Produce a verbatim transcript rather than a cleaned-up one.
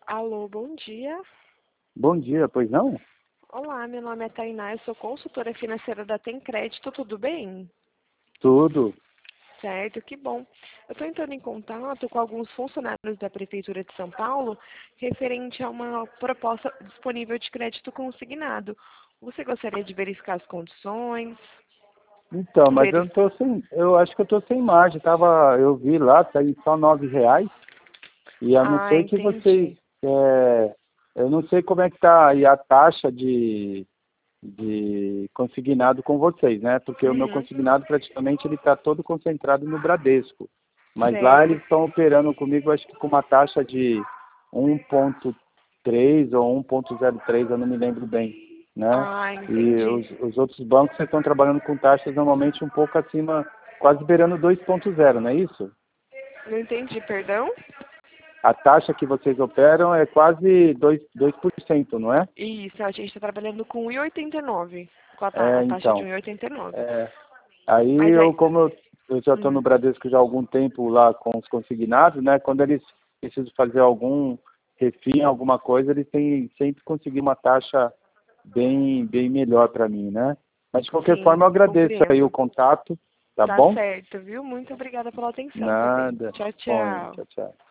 Alô, bom dia. Bom dia, pois não? Olá, meu nome é Tainá, eu sou consultora financeira da Tem Crédito, tudo bem? Tudo. Certo, que bom. Eu estou entrando em contato com alguns funcionários da Prefeitura de São Paulo referente a uma proposta disponível de crédito consignado. Você gostaria de verificar as condições? Então, mas eu Verif... não tô sem. Eu acho que eu tô sem margem. Tava, eu vi lá, tá aí só nove reais. E a não Ah, ser que vocês. entendi. É, eu não sei como é que tá aí a taxa de, de consignado com vocês, né? Porque o meu Uhum, consignado praticamente ele está todo concentrado no Bradesco. Mas lá certo. eles estão operando comigo, acho que com uma taxa de um ponto três ou um ponto zero três, eu não me lembro bem, né? Ah, E entendi. os, os outros bancos estão trabalhando com taxas normalmente um pouco acima, quase beirando dois ponto zero, não é isso? Não entendi, perdão? A taxa que vocês operam é quase dois por cento, não é? Isso, a gente está trabalhando com um e oitenta e nove, com a, ta- É, a taxa de então. um e oitenta e nove. É, aí Mas eu, aí, como eu, eu já estou no hum, Bradesco já há algum tempo lá com os consignados, né? Quando eles precisam fazer algum refim, alguma coisa, eles têm sempre conseguido uma taxa bem, bem melhor para mim, né? Mas de qualquer sim, forma eu agradeço aí o compreendo. contato, tá Tá bom? certo, viu? Muito obrigada pela atenção também. Nada. Tchau, Disponha. tchau. Tchau, tchau.